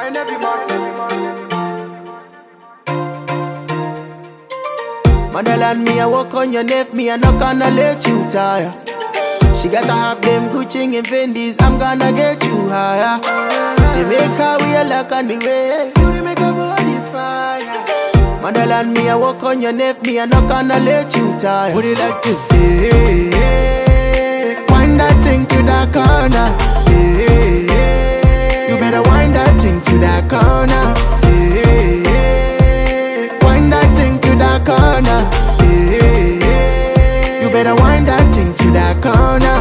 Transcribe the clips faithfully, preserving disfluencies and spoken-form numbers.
and every man. Motherland, me, I walk on your neck, me, I'm not gonna let you tire. She gotta have them Gucci and Fendi's, I'm gonna get you higher. They make her way like on the way, you make her body fire. Motherland, me, I walk on your neck, me, I'm not gonna let you tire. Put it like this, hey, hey, wind that thing to that corner. Hey, hey, you better wind that thing to that corner. Hey, hey, wind that thing to that corner. Hey, hey, you better wind that thing to that corner.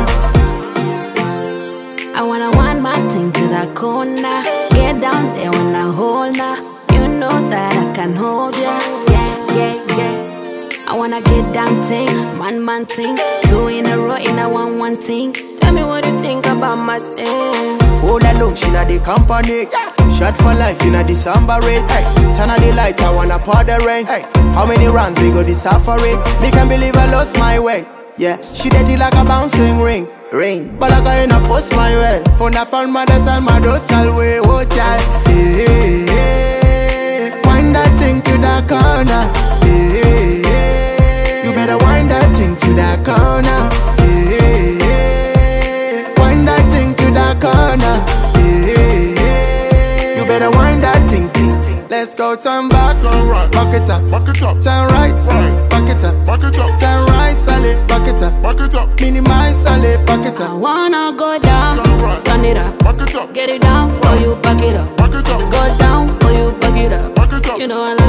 I wanna wind my thing to that corner. Get down there when I hold ya. You know that I can hold ya. Yeah, yeah, yeah. I wanna get down ting, man, man ting. Two in a row in a one, one ting. Tell me what you think about my thing. All alone, she not the company. Shot for life, you know the samba rain. Hey, turn on the lights, I wanna pour the rain. Hey, how many rounds we go the safari? Me can't believe I lost my way. Yeah, she did it like a bouncing ring. Ring, but I got enough force my way. For na found mothers and my daughter way. Oh child, hey, hey, hey. Wind that thing to that corner. Hey, hey, hey. You better wind that thing to that corner. Hey, hey, hey. Wind that thing to that corner. Hey, hey, hey. You better wind that thing. Let's go, turn back, Turn right, back it up, back it up, turn right, Right. back it up, back it up, turn right, solid, back it up, back it up, minimize, solid, back it I up. wanna go down, Turn right. turn it up. back it up, Get it down for you, back it up. back it up, Go down for you, back it up. back it up. You know I like